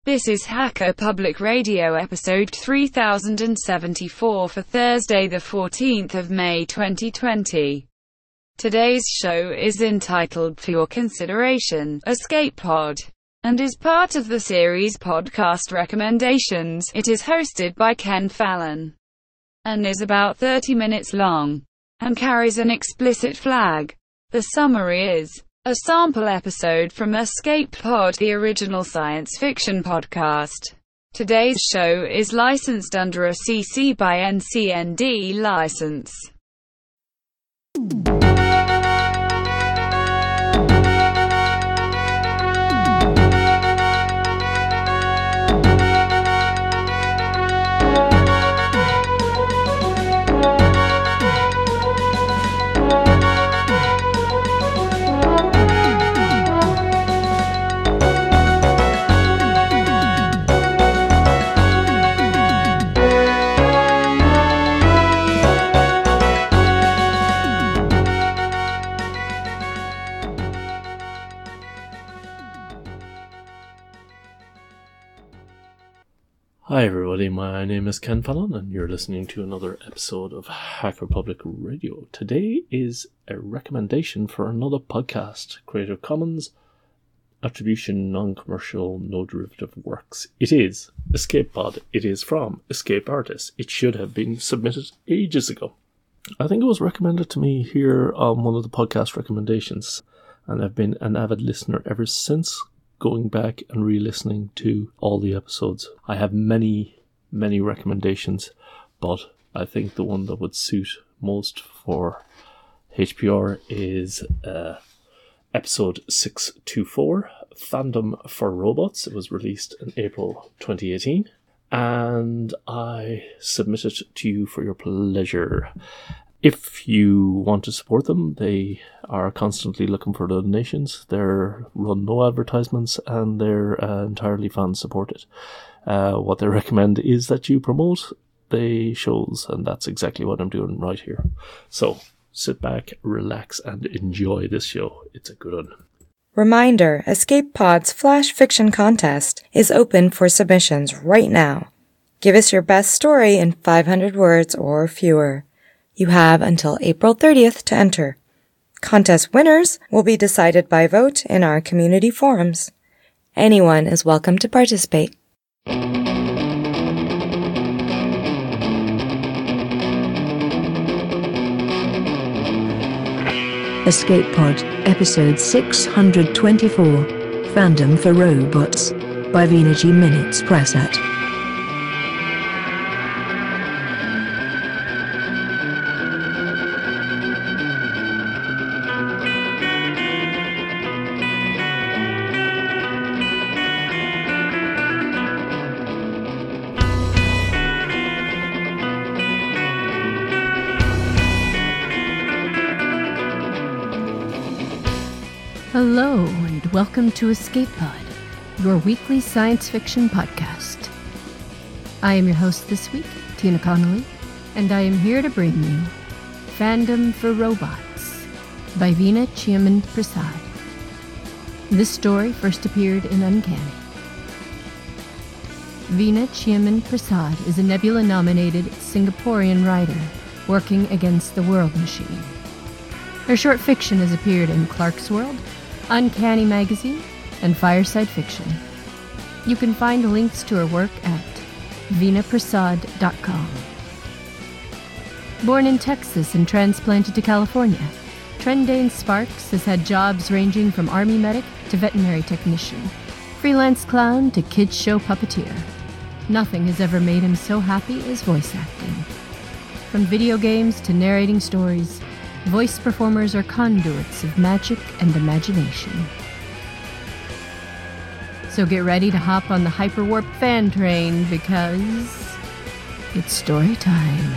This is Hacker Public Radio episode 3074 for Thursday the 14th of May 2020. Today's show is entitled For Your Consideration, Escape Pod, and is part of the series Podcast Recommendations. It is hosted by Ken Fallon, and is about 30 minutes long, and carries an explicit flag. The summary is a sample episode from Escape Pod, the original science fiction podcast. Today's show is licensed under a CC by NCND license. Hi everybody, my name is Ken Fallon and you're listening to another episode of Hacker Public Radio. Today is a recommendation for another podcast, Creative Commons Attribution Non-Commercial No Derivative Works. It is Escape Pod. It is from Escape Artists. It should have been submitted ages ago. I think it was recommended to me here on one of the podcast recommendations, and I've been an avid listener ever since, going back and re-listening to all the episodes. I have many recommendations, but I think the one that would suit most for HPR is episode 624, Fandom for Robots. It was released in April 2018, and I submit it to you for your pleasure. If you want to support them, they are constantly looking for donations. They're run no advertisements, and they're entirely fan supported. What they recommend is that you promote the shows, and that's exactly what I'm doing right here. So sit back, relax, and enjoy this show. It's a good one. Reminder, Escape Pod's Flash Fiction Contest is open for submissions right now. Give us your best story in 500 words or fewer. You have until April 30th to enter. Contest winners will be decided by vote in our community forums. Anyone is welcome to participate. Escape Pod, Episode 624, Fandom for Robots, by Veena G. Minutes Prasad. Hello, and welcome to Escape Pod, your weekly science fiction podcast. I am your host this week, Tina Connolly, and I am here to bring you Fandom for Robots by Veena Cheemin Prasad. This story first appeared in Uncanny. Veena Cheemin Prasad is a Nebula-nominated Singaporean writer working against the World Machine. Her short fiction has appeared in Clark's World, Uncanny Magazine, and Fireside Fiction. You can find links to her work at veenaprasad.com. Born in Texas and transplanted to California, Trendane Sparks has had jobs ranging from army medic to veterinary technician, freelance clown to kids show puppeteer. Nothing has ever made him so happy as voice acting. From video games to narrating stories, voice performers are conduits of magic and imagination. So get ready to hop on the Hyperwarp fan train because it's story time.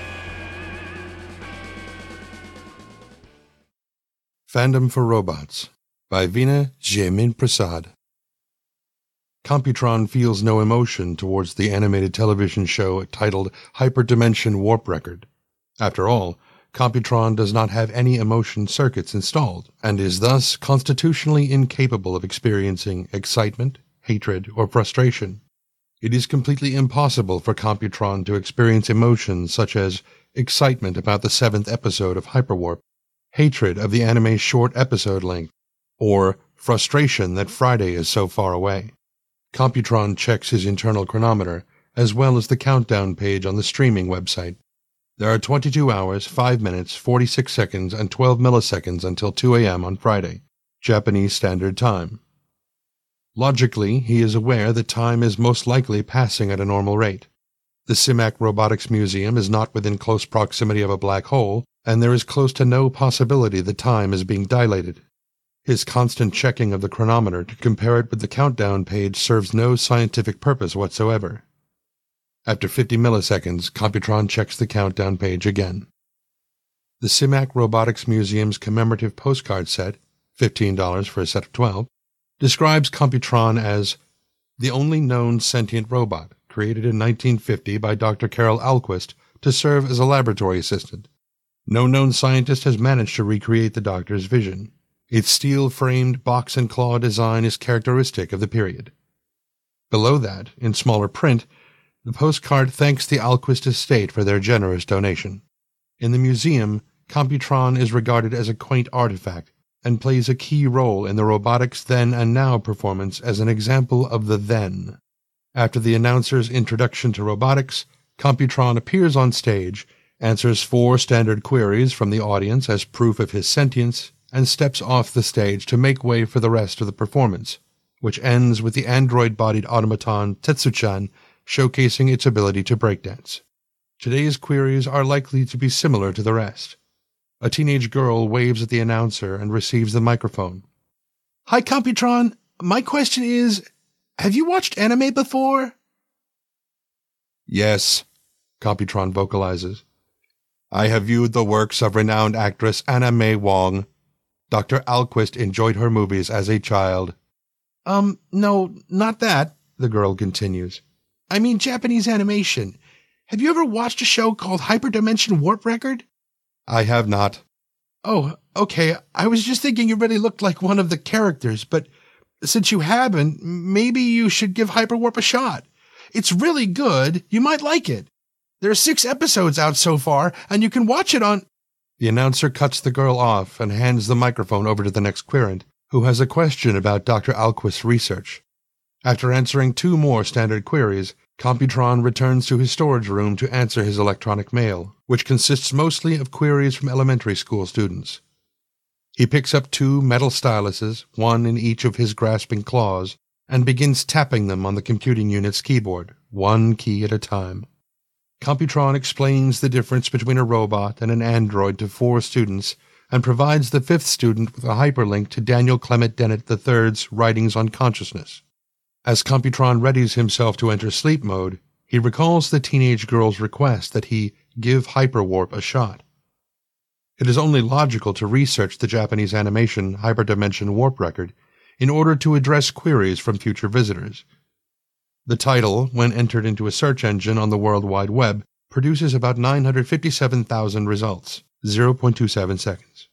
Fandom for Robots by Veena Cheemin Prasad. Computron feels no emotion towards the animated television show titled Hyperdimension Warp Record. After all, Computron does not have any emotion circuits installed, and is thus constitutionally incapable of experiencing excitement, hatred, or frustration. It is completely impossible for Computron to experience emotions such as excitement about the 7th episode of Hyperwarp, hatred of the anime's short episode length, or frustration that Friday is so far away. Computron checks his internal chronometer, as well as the countdown page on the streaming website. There are 22 hours, 5 minutes, 46 seconds, and 12 milliseconds until 2 a.m. on Friday, Japanese Standard Time. Logically, he is aware that time is most likely passing at a normal rate. The CIMAC Robotics Museum is not within close proximity of a black hole, and there is close to no possibility that time is being dilated. His constant checking of the chronometer to compare it with the countdown page serves no scientific purpose whatsoever. After 50 milliseconds, Computron checks the countdown page again. The CIMAC Robotics Museum's commemorative postcard set, $15 for a set of 12, describes Computron as the only known sentient robot, created in 1950 by Dr. Carol Alquist to serve as a laboratory assistant. No known scientist has managed to recreate the doctor's vision. Its steel-framed box and claw design is characteristic of the period. Below that, in smaller print, the postcard thanks the Alquist estate for their generous donation. In the museum, Computron is regarded as a quaint artifact and plays a key role in the robotics then and now performance as an example of the then. After the announcer's introduction to robotics, Computron appears on stage, answers 4 standard queries from the audience as proof of his sentience, and steps off the stage to make way for the rest of the performance, which ends with the android-bodied automaton Tetsuchan showcasing its ability to breakdance. Today's queries are likely to be similar to the rest. A teenage girl waves at the announcer and receives the microphone. "Hi, Computron. My question is, have you watched anime before?" "Yes," Computron vocalizes. "I have viewed the works of renowned actress Anna May Wong. Dr. Alquist enjoyed her movies as a child." No, not that," the girl continues. "I mean Japanese animation. Have you ever watched a show called Hyperdimension Warp Record?" "I have not." "Oh, okay. I was just thinking you really looked like one of the characters, but since you haven't, maybe you should give Hyperwarp a shot. It's really good. You might like it. There are 6 episodes out so far, and you can watch it on—" The announcer cuts the girl off and hands the microphone over to the next querent, who has a question about Dr. Alquist's research. After answering 2 more standard queries, Computron returns to his storage room to answer his electronic mail, which consists mostly of queries from elementary school students. He picks up 2 metal styluses, one in each of his grasping claws, and begins tapping them on the computing unit's keyboard, 1 key at a time. Computron explains the difference between a robot and an android to 4 students, and provides the 5th student with a hyperlink to Daniel Clement Dennett III's Writings on Consciousness. As Computron readies himself to enter sleep mode, he recalls the teenage girl's request that he give Hyperwarp a shot. It is only logical to research the Japanese animation Hyperdimension Warp Record in order to address queries from future visitors. The title, when entered into a search engine on the World Wide Web, produces about 957,000 results, 0.27 seconds.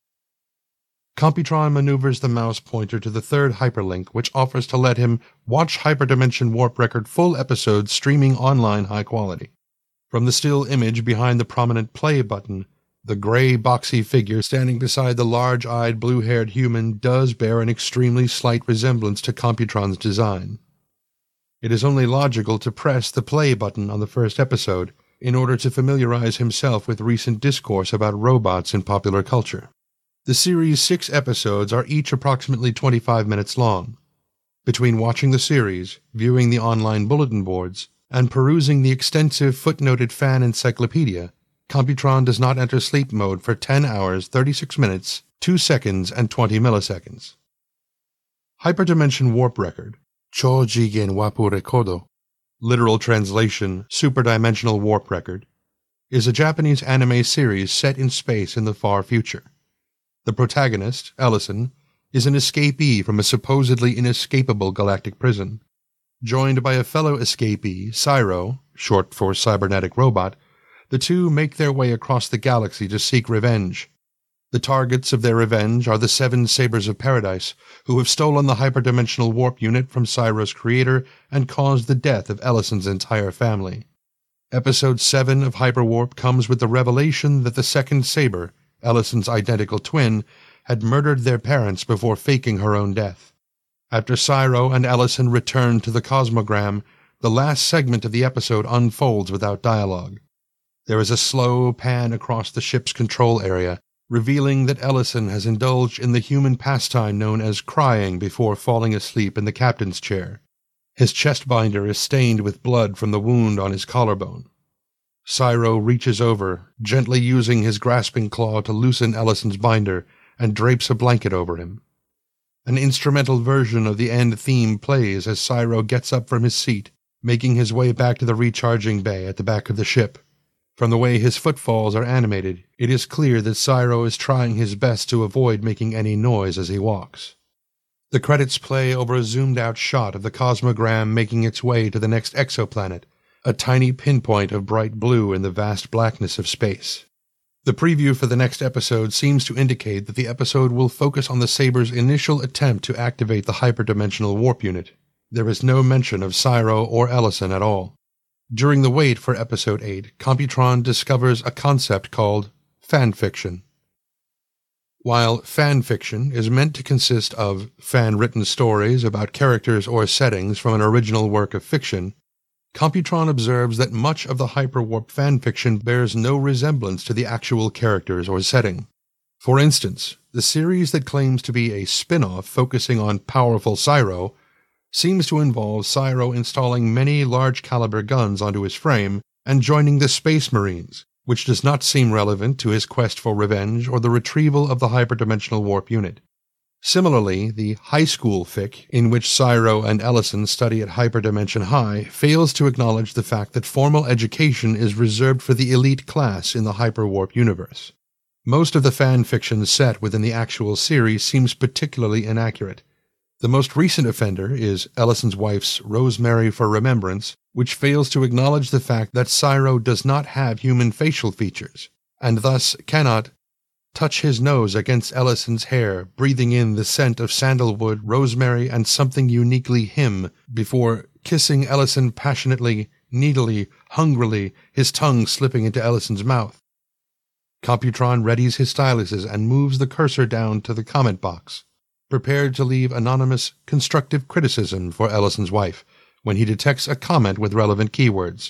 Computron maneuvers the mouse pointer to the 3rd hyperlink, which offers to let him watch Hyperdimension Warp Record full episodes streaming online high quality. From the still image behind the prominent play button, the gray, boxy figure standing beside the large-eyed, blue-haired human does bear an extremely slight resemblance to Computron's design. It is only logical to press the play button on the 1st episode in order to familiarize himself with recent discourse about robots in popular culture. The series' 6 episodes are each approximately 25 minutes long. Between watching the series, viewing the online bulletin boards, and perusing the extensive footnoted fan encyclopedia, Computron does not enter sleep mode for 10 hours, 36 minutes, 2 seconds, and 20 milliseconds. Hyperdimension Warp Record, Chōjigen Wapu Rekodo, literal translation, Superdimensional Warp Record, is a Japanese anime series set in space in the far future. The protagonist, Ellison, is an escapee from a supposedly inescapable galactic prison. Joined by a fellow escapee, Cyro, short for cybernetic robot, the two make their way across the galaxy to seek revenge. The targets of their revenge are the 7 Sabers of Paradise, who have stolen the hyperdimensional warp unit from Cyro's creator and caused the death of Ellison's entire family. Episode 7 of Hyperwarp comes with the revelation that the second Saber, Ellison's identical twin, had murdered their parents before faking her own death. After Cyro and Ellison return to the Cosmogram, the last segment of the episode unfolds without dialogue. There is a slow pan across the ship's control area, revealing that Ellison has indulged in the human pastime known as crying before falling asleep in the captain's chair. His chest binder is stained with blood from the wound on his collarbone. Cyro reaches over, gently using his grasping claw to loosen Ellison's binder, and drapes a blanket over him. An instrumental version of the end theme plays as Cyro gets up from his seat, making his way back to the recharging bay at the back of the ship. From the way his footfalls are animated, it is clear that Cyro is trying his best to avoid making any noise as he walks. The credits play over a zoomed-out shot of the Cosmogram making its way to the next exoplanet, a tiny pinpoint of bright blue in the vast blackness of space. The preview for the next episode seems to indicate that the episode will focus on the Saber's initial attempt to activate the hyperdimensional warp unit. There is no mention of Cyro or Ellison at all. During the wait for Episode 8, Computron discovers a concept called fanfiction. While fanfiction is meant to consist of fan-written stories about characters or settings from an original work of fiction, Computron observes that much of the Hyperwarp fanfiction bears no resemblance to the actual characters or setting. For instance, the series that claims to be a spin-off focusing on powerful Cyro seems to involve Cyro installing many large-caliber guns onto his frame and joining the Space Marines, which does not seem relevant to his quest for revenge or the retrieval of the hyperdimensional warp unit. Similarly, the high school fic, in which Cyro and Ellison study at Hyperdimension High, fails to acknowledge the fact that formal education is reserved for the elite class in the Hyperwarp universe. Most of the fan fiction set within the actual series seems particularly inaccurate. The most recent offender is Ellison's wife's Rosemary for Remembrance, which fails to acknowledge the fact that Cyro does not have human facial features, and thus cannot touch his nose against Ellison's hair, breathing in the scent of sandalwood, rosemary, and something uniquely him, before kissing Ellison passionately, needily, hungrily, his tongue slipping into Ellison's mouth. Computron readies his styluses and moves the cursor down to the comment box, prepared to leave anonymous, constructive criticism for Ellison's wife when he detects a comment with relevant keywords.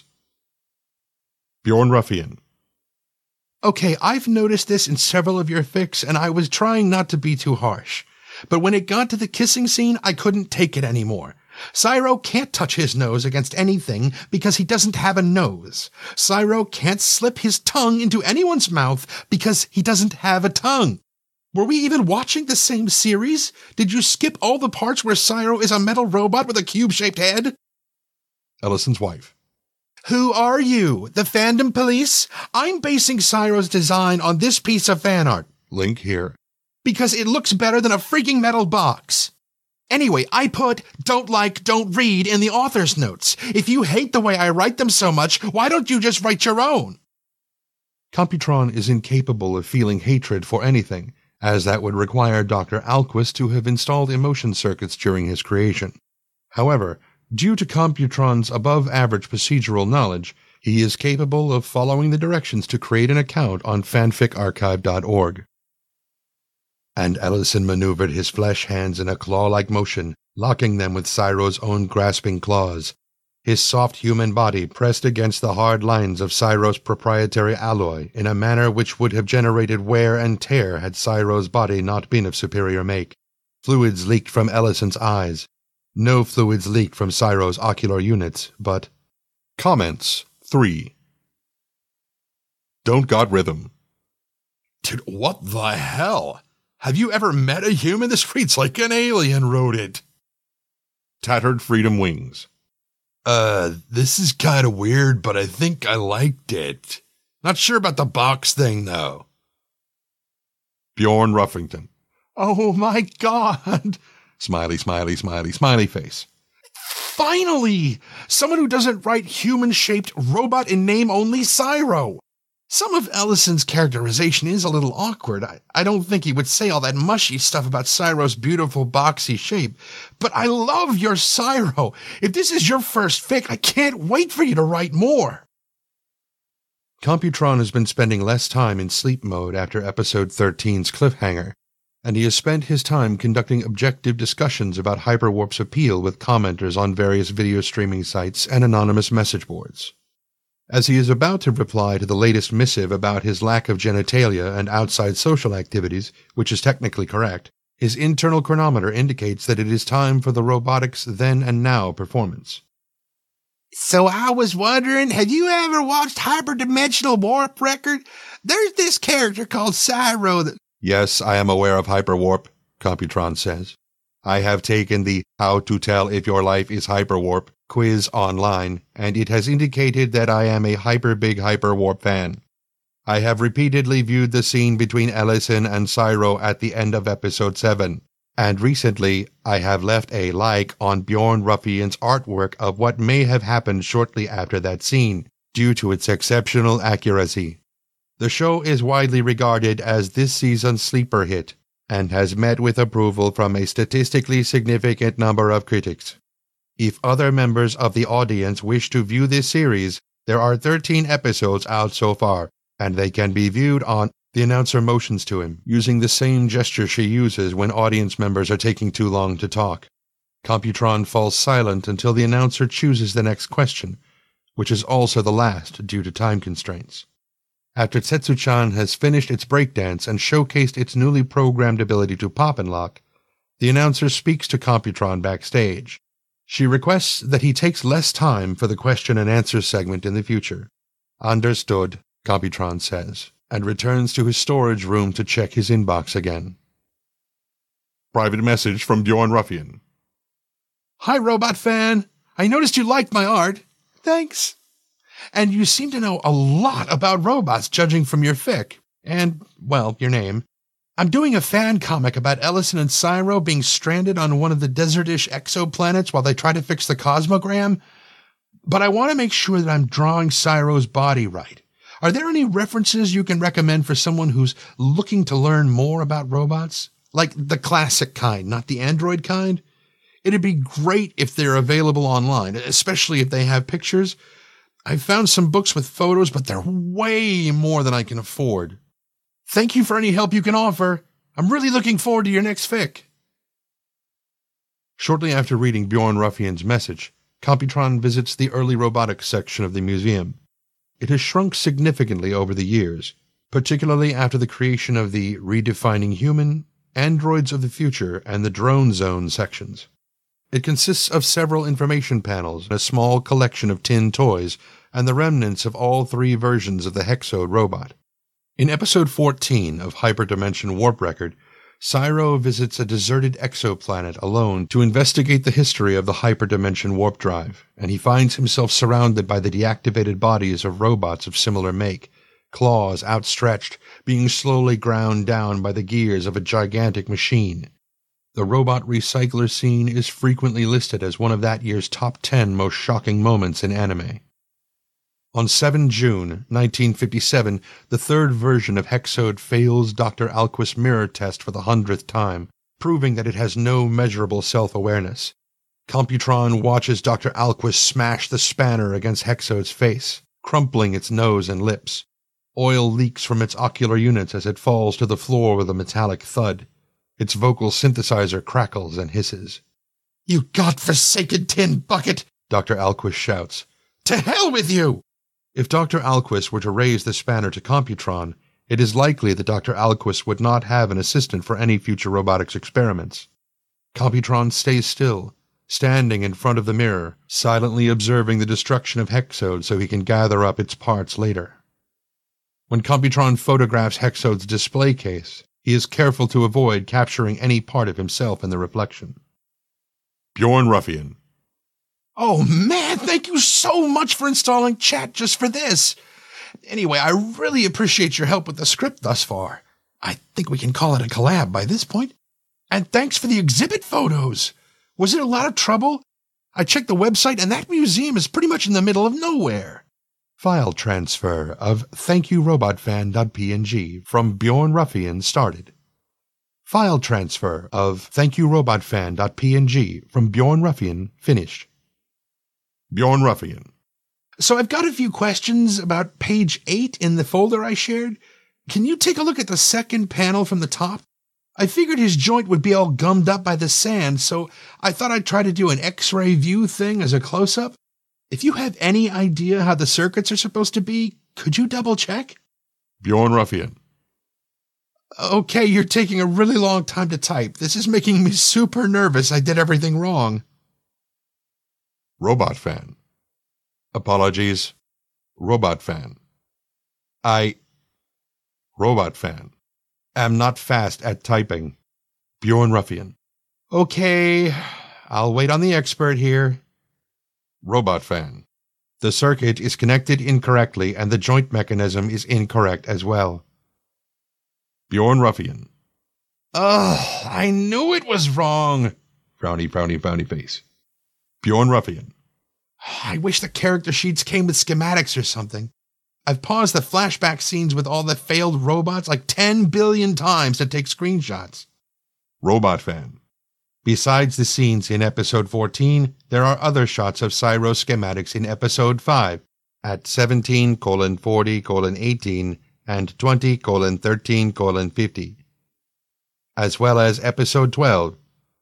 Bjorn Ruffian. Okay, I've noticed this in several of your fics, and I was trying not to be too harsh. But when it got to the kissing scene, I couldn't take it anymore. Cyro can't touch his nose against anything because he doesn't have a nose. Cyro can't slip his tongue into anyone's mouth because he doesn't have a tongue. Were we even watching the same series? Did you skip all the parts where Cyro is a metal robot with a cube-shaped head? Ellison's wife. Who are you? The fandom police? I'm basing Cyro's design on this piece of fan art. Link here. Because it looks better than a freaking metal box. Anyway, I put don't like, don't read in the author's notes. If you hate the way I write them so much, why don't you just write your own? Computron is incapable of feeling hatred for anything, as that would require Dr. Alquist to have installed emotion circuits during his creation. However, due to Computron's above-average procedural knowledge, he is capable of following the directions to create an account on fanficarchive.org. And Ellison maneuvered his flesh hands in a claw-like motion, locking them with Cyro's own grasping claws. His soft human body pressed against the hard lines of Cyro's proprietary alloy in a manner which would have generated wear and tear had Cyro's body not been of superior make. Fluids leaked from Ellison's eyes. No fluids leaked from Cyro's ocular units, but... Comments 3. Don't got rhythm. Dude, what the hell? Have you ever met a human? This reads like an alien wrote it. Tattered Freedom Wings. This is kind of weird, but I think I liked it. Not sure about the box thing, though. Bjorn Ruffington. Oh my god! Smiley, smiley, smiley, smiley face. Finally! Someone who doesn't write human-shaped robot in name only Cyro! Some of Ellison's characterization is a little awkward. I don't think he would say all that mushy stuff about Cyro's beautiful boxy shape. But I love your Cyro. If this is your first fic, I can't wait for you to write more. Computron has been spending less time in sleep mode after episode 13's cliffhanger, and he has spent his time conducting objective discussions about Hyperwarp's appeal with commenters on various video streaming sites and anonymous message boards. As he is about to reply to the latest missive about his lack of genitalia and outside social activities, which is technically correct, his internal chronometer indicates that it is time for the Robotics Then and Now performance. So I was wondering, have you ever watched Hyperdimensional Warp Record? There's this character called Cyro that... Yes, I am aware of Hyperwarp, Computron says. I have taken the How to Tell If Your Life is Hyperwarp quiz online, and it has indicated that I am a big Hyperwarp fan. I have repeatedly viewed the scene between Ellison and Cyro at the end of episode 7, and recently I have left a like on Bjorn Ruffian's artwork of what may have happened shortly after that scene, due to its exceptional accuracy. The show is widely regarded as this season's sleeper hit, and has met with approval from a statistically significant number of critics. If other members of the audience wish to view this series, there are 13 episodes out so far, and they can be viewed on... The announcer motions to him, using the same gesture she uses when audience members are taking too long to talk. Computron falls silent until the announcer chooses the next question, which is also the last due to time constraints. After Setsu-chan has finished its breakdance and showcased its newly programmed ability to pop and lock, the announcer speaks to Computron backstage. She requests that he takes less time for the question and answer segment in the future. Understood, Computron says, and returns to his storage room to check his inbox again. Private message from Bjorn Ruffian. Hi, Robot Fan. I noticed you liked my art. Thanks. And you seem to know a lot about robots, judging from your fic. And, well, your name. I'm doing a fan comic about Ellison and Cyro being stranded on one of the desertish exoplanets while they try to fix the cosmogram. But I want to make sure that I'm drawing Cyro's body right. Are there any references you can recommend for someone who's looking to learn more about robots? Like the classic kind, not the android kind? It'd be great if they're available online, especially if they have pictures. I've found some books with photos, but they're way more than I can afford. Thank you for any help you can offer. I'm really looking forward to your next fic. Shortly after reading Bjorn Ruffian's message, Computron visits the early robotics section of the museum. It has shrunk significantly over the years, particularly after the creation of the Redefining Human, Androids of the Future, and the Drone Zone sections. It consists of several information panels, a small collection of tin toys, and the remnants of all 3 versions of the Hexode robot. In episode 14 of Hyperdimension Warp Record, Cyro visits a deserted exoplanet alone to investigate the history of the Hyperdimension Warp Drive, and he finds himself surrounded by the deactivated bodies of robots of similar make, claws outstretched, being slowly ground down by the gears of a gigantic machine. The robot recycler scene is frequently listed as one of that year's top 10 most shocking moments in anime. On 7 June 1957, the 3rd version of Hexode fails Dr. Alquist's mirror test for the 100th time, proving that it has no measurable self-awareness. Computron watches Dr. Alquist smash the spanner against Hexode's face, crumpling its nose and lips. Oil leaks from its ocular units as it falls to the floor with a metallic thud. Its vocal synthesizer crackles and hisses. "You godforsaken tin bucket!" Dr. Alquist shouts. "To hell with you!" If Dr. Alquist were to raise the spanner to Computron, it is likely that Dr. Alquist would not have an assistant for any future robotics experiments. Computron stays still, standing in front of the mirror, silently observing the destruction of Hexode so he can gather up its parts later. When Computron photographs Hexode's display case, he is careful to avoid capturing any part of himself in the reflection. Bjorn Ruffian. Oh man, thank you so much for installing chat just for this. Anyway, I really appreciate your help with the script thus far. I think we can call it a collab by this point. And thanks for the exhibit photos. Was it a lot of trouble? I checked the website and that museum is pretty much in the middle of nowhere. File transfer of thankyouRobotFan.png from Bjorn Ruffian started. File transfer of thankyouRobotFan.png from Bjorn Ruffian finished. Bjorn Ruffian. So I've got a few questions about page 8 in the folder I shared. Can you take a look at the second panel from the top? I figured his joint would be all gummed up by the sand, so I thought I'd try to do an X-ray view thing as a close-up. If you have any idea how the circuits are supposed to be, could you double-check? Bjorn Ruffian. Okay, you're taking a really long time to type. This is making me super nervous. I did everything wrong. Robot Fan. Apologies. Robot Fan. Robot Fan. Am not fast at typing. Bjorn Ruffian. Okay, I'll wait on the expert here. Robot Fan. The circuit is connected incorrectly and the joint mechanism is incorrect as well. Bjorn Ruffian. Ugh, I knew it was wrong. Frowny, frowny, frowny face. Bjorn Ruffian. I wish the character sheets came with schematics or something. I've paused the flashback scenes with all the failed robots like 10 billion times to take screenshots. Robot Fan. Besides the scenes in episode 14, there are other shots of Cyro schematics in episode 5 at 17:40:18 and 20:13:50, as well as episode 12,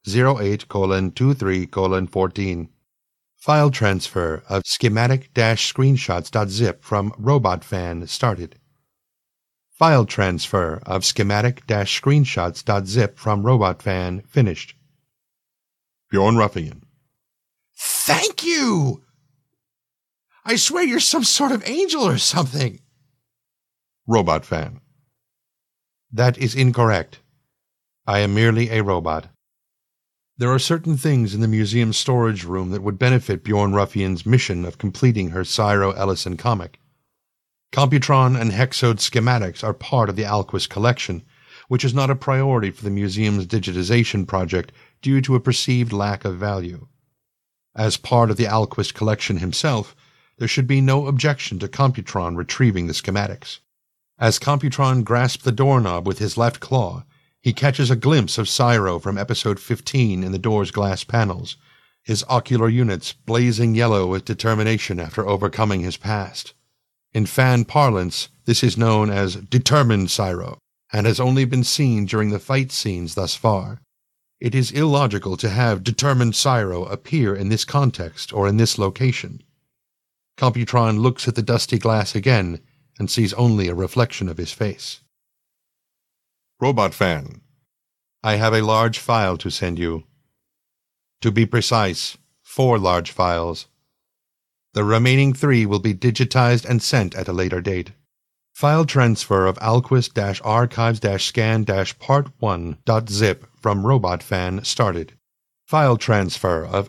08:23:14. File transfer of schematic-screenshots.zip from RobotFan started. File transfer of schematic-screenshots.zip from RobotFan finished. Bjorn Ruffian. Thank you! I swear you're some sort of angel or something. Robot Fan. That is incorrect. I am merely a robot. There are certain things in the museum's storage room that would benefit Bjorn Ruffian's mission of completing her Cyro Ellison comic. Computron and Hexode schematics are part of the Alquist collection, which is not a priority for the museum's digitization project due to a perceived lack of value. As part of the Alquist collection himself, there should be no objection to Computron retrieving the schematics. As Computron grasps the doorknob with his left claw, he catches a glimpse of Cyro from episode 15 in the door's glass panels, his ocular units blazing yellow with determination after overcoming his past. In fan parlance, this is known as Determined Cyro, and has only been seen during the fight scenes thus far. It is illogical to have Determined Cyro appear in this context or in this location. Computron looks at the dusty glass again and sees only a reflection of his face. Robot Fan. I have a large file to send you. To be precise, 4 large files. The remaining 3 will be digitized and sent at a later date. File transfer of alquist-archives-scan-part1.zip from RobotFan started. File transfer of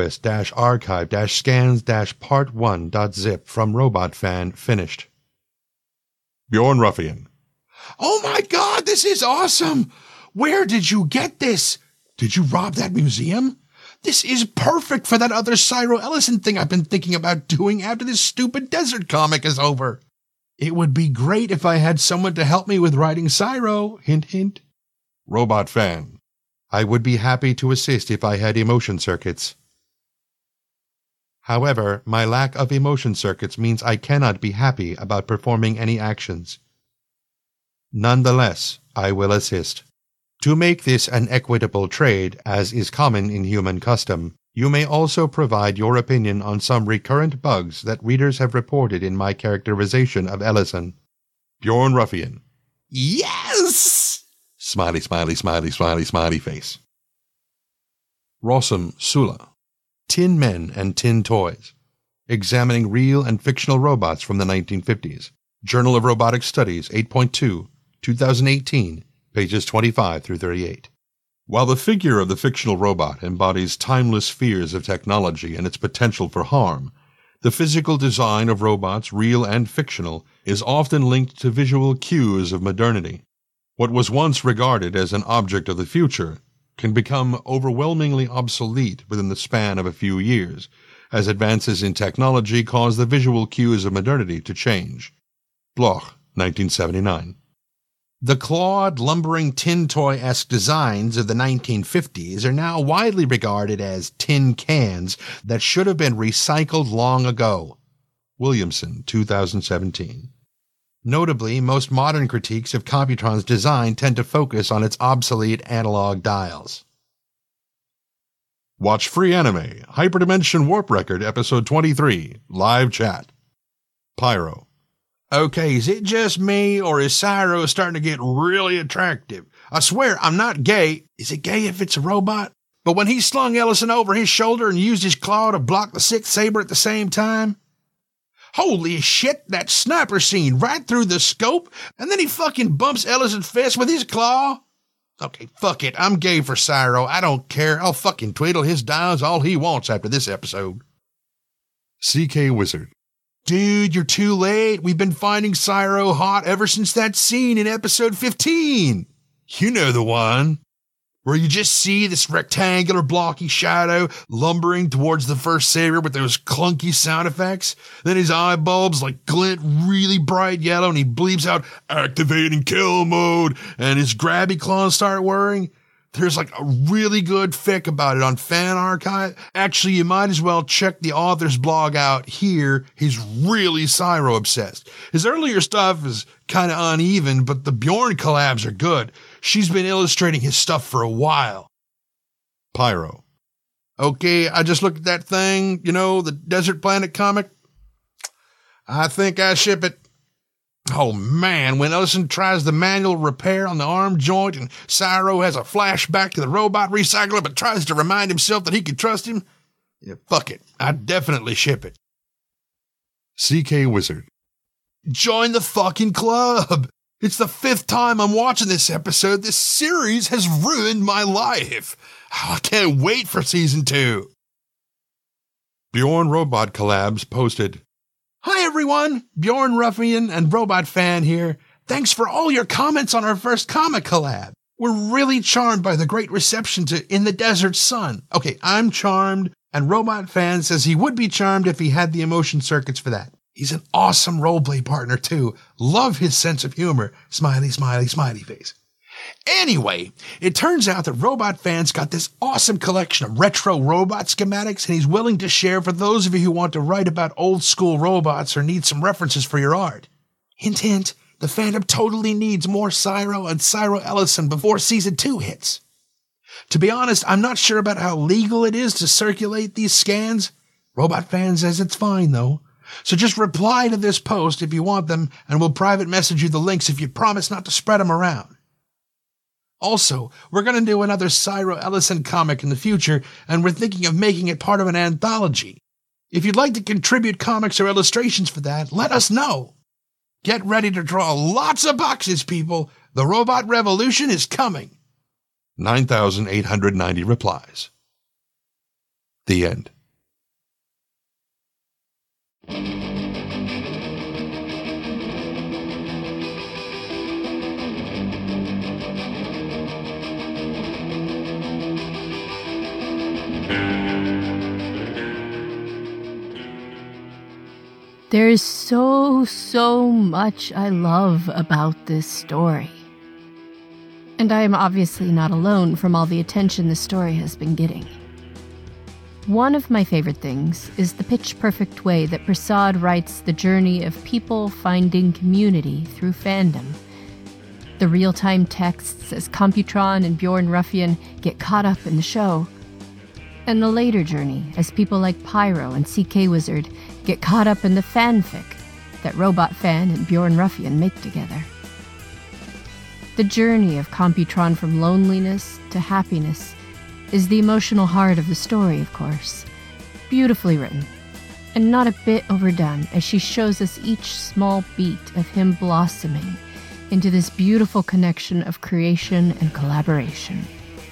alquist-archive-scans-part1.zip from RobotFan finished. Bjorn Ruffian. Oh my God, this is awesome! Where did you get this? Did you rob that museum? This is perfect for that other Cyro Ellison thing I've been thinking about doing after this stupid desert comic is over. It would be great if I had someone to help me with writing Cyro, hint hint. Robot Fan. I would be happy to assist if I had emotion circuits. However, my lack of emotion circuits means I cannot be happy about performing any actions. Nonetheless, I will assist. To make this an equitable trade, as is common in human custom, you may also provide your opinion on some recurrent bugs that readers have reported in my characterization of Ellison. Bjorn Ruffian. Yes! Smiley, smiley, smiley, smiley, smiley face. Rossum Sula. Tin Men and Tin Toys. Examining real and fictional robots from the 1950s. Journal of Robotic Studies, 8.2, 2018, pages 25 through 38. While the figure of the fictional robot embodies timeless fears of technology and its potential for harm, the physical design of robots, real and fictional, is often linked to visual cues of modernity. What was once regarded as an object of the future can become overwhelmingly obsolete within the span of a few years, as advances in technology cause the visual cues of modernity to change. Bloch, 1979. The clawed, lumbering tin toy-esque designs of the 1950s are now widely regarded as tin cans that should have been recycled long ago. Williamson, 2017. Notably, most modern critiques of Computron's design tend to focus on its obsolete analog dials. Watch free anime, Hyperdimension Warp Record, Episode 23, live chat. Pyro. Okay, is it just me, or is Cyro starting to get really attractive? I swear, I'm not gay. Is it gay if it's a robot? But when he slung Ellison over his shoulder and used his claw to block the sixth saber at the same time? Holy shit, that sniper scene right through the scope, and then he fucking bumps Ellison's fist with his claw? Okay, fuck it, I'm gay for Cyro. I don't care. I'll fucking twiddle his dials all he wants after this episode. CK Wizard. Dude, you're too late. We've been finding Cyro hot ever since that scene in episode 15. You know the one. Where you just see this rectangular blocky shadow lumbering towards the first saber with those clunky sound effects. Then his eye bulbs glint really bright yellow and he bleeps out, activating kill mode, and his grabby claws start whirring. There's a really good fic about it on Fan Archive. Actually, you might as well check the author's blog out here. He's really Cyro obsessed. His earlier stuff is kind of uneven, but the Bjorn collabs are good. She's been illustrating his stuff for a while. Pyro. Okay, I just looked at that thing, the Desert Planet comic. I think I ship it. Oh man, when Ellison tries the manual repair on the arm joint and Cyro has a flashback to the robot recycler but tries to remind himself that he can trust him, fuck it, I definitely ship it. CK Wizard. Join the fucking club! It's the 5th time I'm watching this episode. This series has ruined my life. I can't wait for season 2. Bjorn Robot Collabs posted, Hi everyone, Bjorn Ruffian and Robot Fan here. Thanks for all your comments on our first comic collab. We're really charmed by the great reception to In the Desert Sun. Okay, I'm charmed, and Robot Fan says he would be charmed if he had the emotion circuits for that. He's an awesome roleplay partner too. Love his sense of humor. Smiley, smiley, smiley face. Anyway, it turns out that Robot Fan's got this awesome collection of retro robot schematics, and he's willing to share for those of you who want to write about old school robots or need some references for your art. Hint, hint, the fandom totally needs more Cyro and Cyro Ellison before season 2 hits. To be honest, I'm not sure about how legal it is to circulate these scans. Robot Fan says it's fine though. So just reply to this post if you want them, and we'll private message you the links if you promise not to spread them around. Also, we're going to do another Cyro Ellison comic in the future, and we're thinking of making it part of an anthology. If you'd like to contribute comics or illustrations for that, let us know. Get ready to draw lots of boxes, people. The robot revolution is coming. 9,890 replies. The end. There's so much I love about this story. And I am obviously not alone from all the attention this story has been getting. One of my favorite things is the pitch-perfect way that Prasad writes the journey of people finding community through fandom. The real-time texts as Computron and Bjorn Ruffian get caught up in the show, and the later journey as people like Pyro and CK Wizard get caught up in the fanfic that Robot Fan and Bjorn Ruffian make together. The journey of Computron from loneliness to happiness is the emotional heart of the story, of course. Beautifully written, and not a bit overdone as she shows us each small beat of him blossoming into this beautiful connection of creation and collaboration.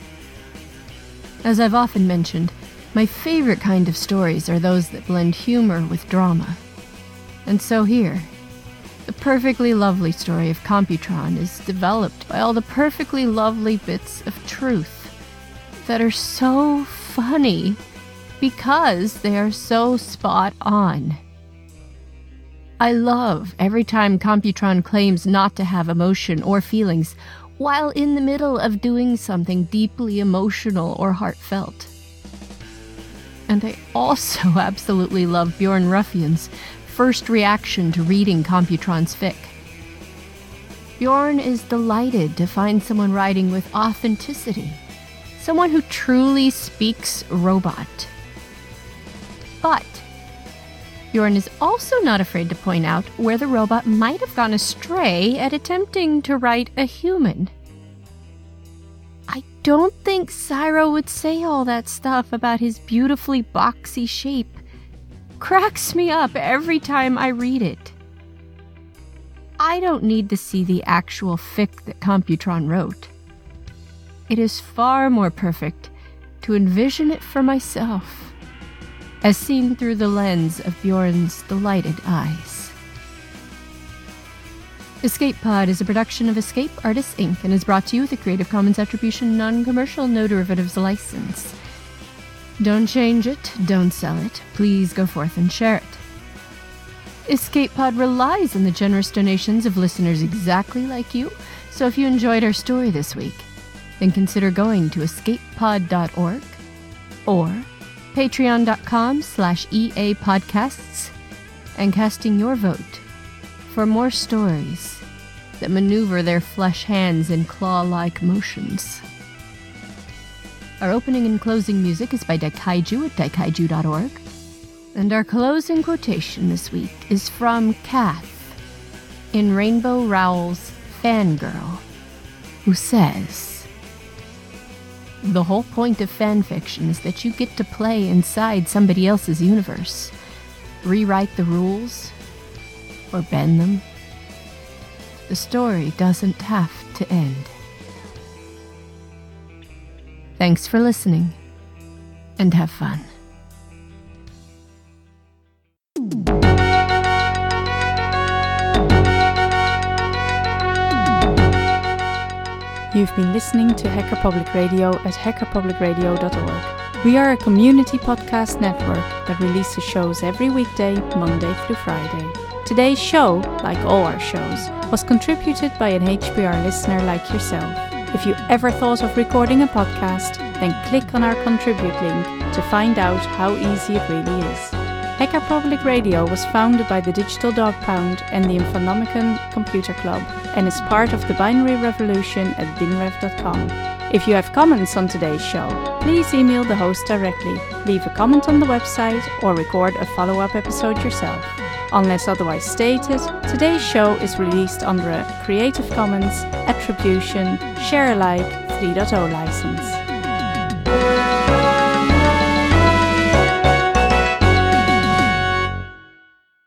As I've often mentioned, my favorite kind of stories are those that blend humor with drama. And so here, the perfectly lovely story of Computron is developed by all the perfectly lovely bits of truth that are so funny because they are so spot on. I love every time Computron claims not to have emotion or feelings while in the middle of doing something deeply emotional or heartfelt. And I also absolutely love Bjorn Ruffian's first reaction to reading Computron's fic. Bjorn is delighted to find someone writing with authenticity, someone who truly speaks robot. But Bjorn is also not afraid to point out where the robot might have gone astray at attempting to write a human. I don't think Cyro would say all that stuff about his beautifully boxy shape. Cracks me up every time I read it. I don't need to see the actual fic that Computron wrote. It is far more perfect to envision it for myself, as seen through the lens of Bjorn's delighted eyes. Escape Pod is a production of Escape Artists Inc. and is brought to you with a Creative Commons Attribution Non-Commercial No Derivatives license. Don't change it, don't sell it, please go forth and share it. Escape Pod relies on the generous donations of listeners exactly like you, so if you enjoyed our story this week, then consider going to escapepod.org or patreon.com/EAPodcasts and casting your vote for more stories that maneuver their flesh hands in claw-like motions. Our opening and closing music is by Daikaiju at daikaiju.org, and our closing quotation this week is from Kath in Rainbow Rowell's Fangirl, who says, "The whole point of fanfiction is that you get to play inside somebody else's universe, rewrite the rules, or bend them. The story doesn't have to end." Thanks for listening, and have fun. You've been listening to Hacker Public Radio at hackerpublicradio.org. We are a community podcast network that releases shows every weekday, Monday through Friday. Today's show, like all our shows, was contributed by an HPR listener like yourself. If you ever thought of recording a podcast, then click on our contribute link to find out how easy it really is. Hacker Public Radio was founded by the Digital Dog Pound and the Infonomicon Computer Club and is part of the binary revolution at binrev.com. If you have comments on today's show, please email the host directly, leave a comment on the website, or record a follow-up episode yourself. Unless otherwise stated, today's show is released under a Creative Commons Attribution Share Alike 3.0 license.